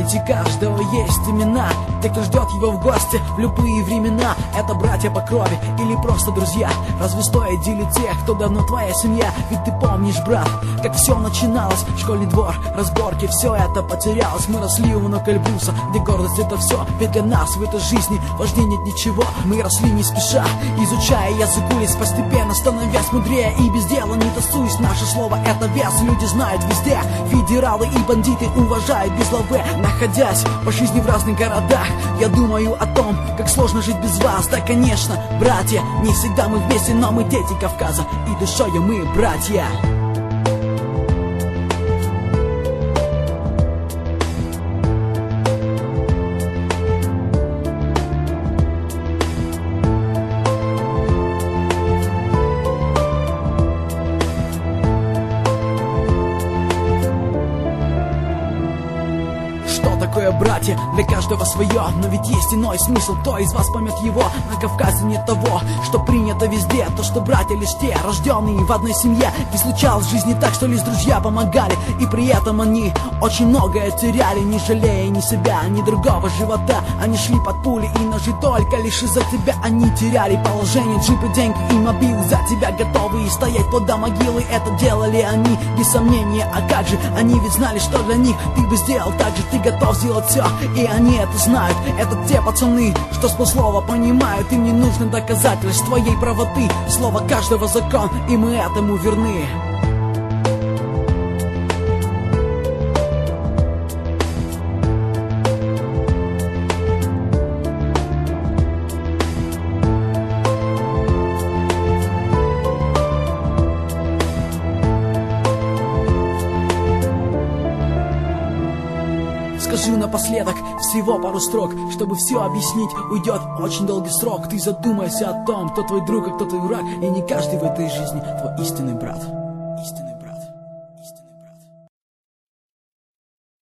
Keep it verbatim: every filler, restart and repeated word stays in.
пути каждого есть имена. Те, кто ждет его в гости в любые времена. Это братья по крови или просто друзья? Разве стоит делить тех, кто давно твоя семья? Ведь ты помнишь, брат, как все начиналось. Школьный двор, разборки, все это потерялось. Мы росли у ног Эльбруса, где гордость это все. Ведь для нас в этой жизни важнее нет ничего. Мы росли не спеша, изучая язык улиц, постепенно становясь мудрее. И без дела не тасуясь, наше слово это вес. Люди знают везде, федералы и бандиты уважают без лавы. Находясь по жизни в разных городах, я думаю о том, как сложно жить без вас. Да, конечно, братья, не всегда мы вместе, но мы дети Кавказа, и душою мы братья. Такое, братья, для каждого свое. Но ведь есть иной смысл, кто из вас поймет его. На Кавказе нет того, что принято везде. То, что братья лишь те, рожденные в одной семье. Ведь случалось в жизни так, что лишь друзья помогали, и при этом они очень многое теряли, не жалея ни себя, ни другого живота. Они шли под пули и ножи, только лишь из-за тебя они теряли положение. Джипы, деньги и мобил за тебя готовы и стоять под до могилы. Это делали они без сомнения. А как же, они ведь знали, что для них ты бы сделал так же. Ты готов сделать все, и они это знают. Это те пацаны, что с полслова понимают. Им не нужно доказательств твоей правоты. Слово каждого закон, и мы этому верны. Скажу напоследок всего пару строк, чтобы все объяснить, уйдет очень долгий срок. Ты задумайся о том, кто твой друг, а кто твой враг, и не каждый в этой жизни твой истинный брат.